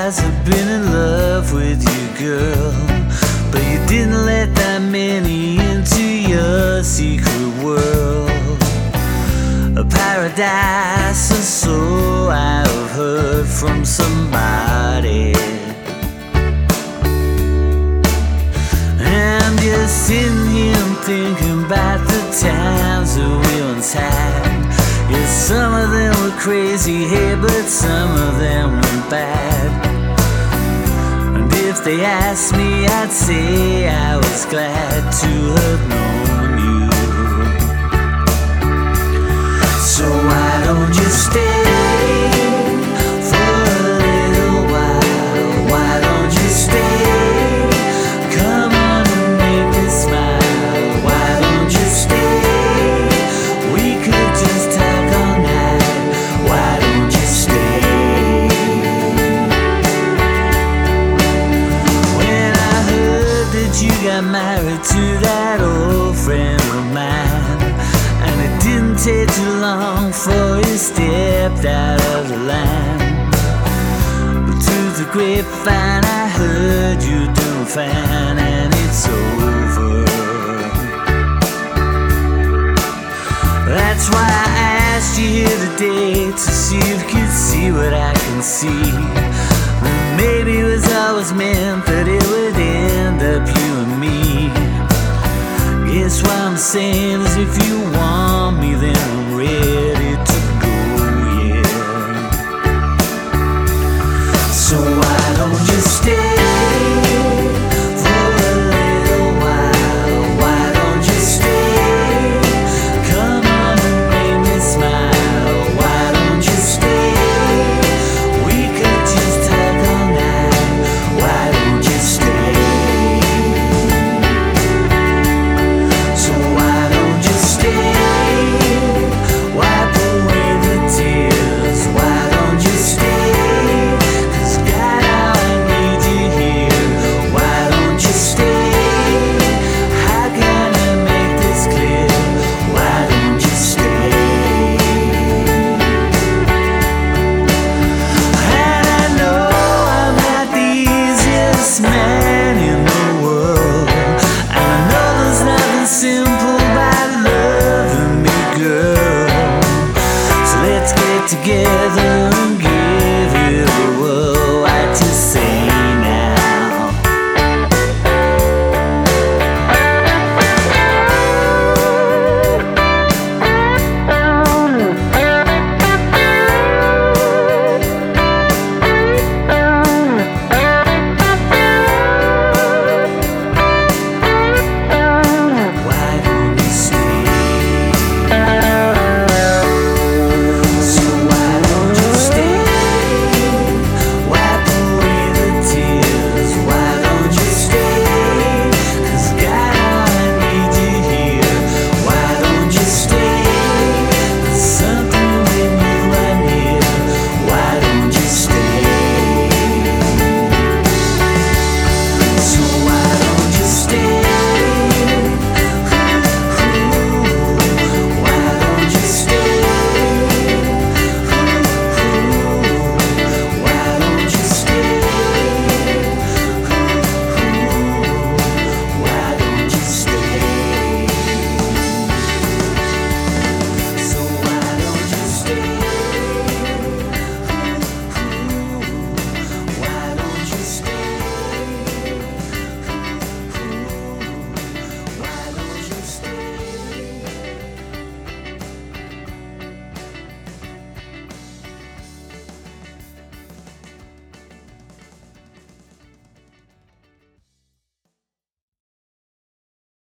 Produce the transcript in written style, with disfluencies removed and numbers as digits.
guys have been in love with you, girl, but you didn't let that many into your secret world. A paradise, or so I've heard from somebody. And you're sitting here thinking about the times that we once had. Yeah, some of them were crazy, hey, but some of them were bad. And if they asked me, I'd say I was glad to have known you. So why don't you stay for a little while? Why don't you stay? Come on and make me smile. Why don't you stay? We could just talk all night. Why don't you stay? When I heard that you got married to that old friend of mine, and it didn't take too long for you stepped out of the line. But through the grapevine I heard you doing fine, and it's over. That's why I asked you here today, to see if you could see what I can see. That maybe it was always meant that it would end up you and me. Guess what I'm saying is, if you want me, then I'm ready to go, yeah. So